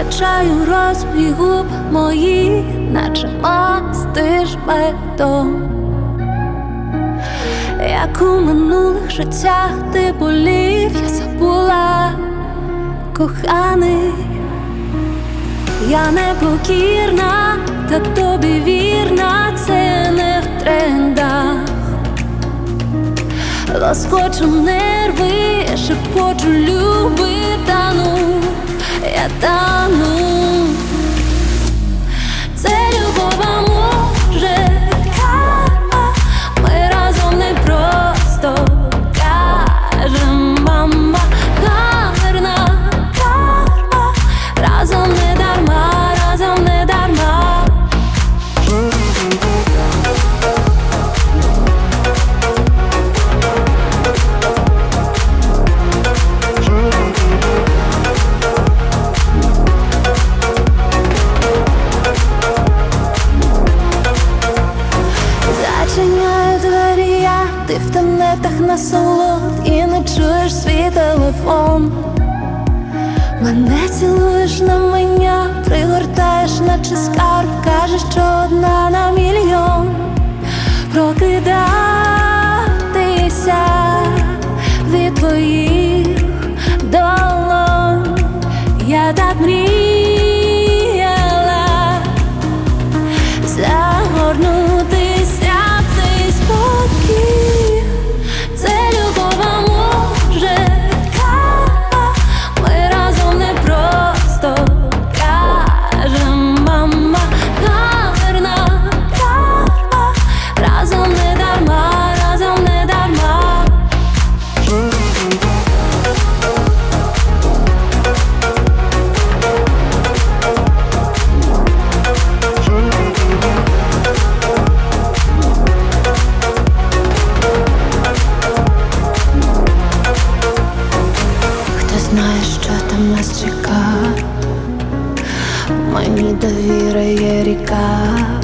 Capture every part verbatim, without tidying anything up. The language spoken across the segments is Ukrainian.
втрачаю розбіг губ моїх, наче мастиш бетон. Як у минулих життях ти болів, я забула, коханий. Я непокірна, та тобі вірна, це не в трендах. Лоскочу нерви, шепочу люби, тану, я тану. Це любов, а може карма, ми разом не просто кажем, мама, гарна карма, разом не дарма, разом не дарма. Зачиняю двері я, ти в темнетах насолод і не чуєш свій телефон. Мене цілуєш на мене, пригортаєш наче скарб, кажеш, що одна на мільйон. Прокидатися від твоїх долонь, я так мріяла загорнутися в цей спокій. Це любов, а може карма, ми разом не просто кажем, мама, гарна карма, разом не дарма, разом не дарма. Хто знає, що там нас чека, мені довіряє ріка.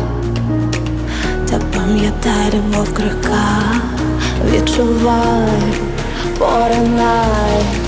Та пам'ятай, любов крика, відчувай, поринай.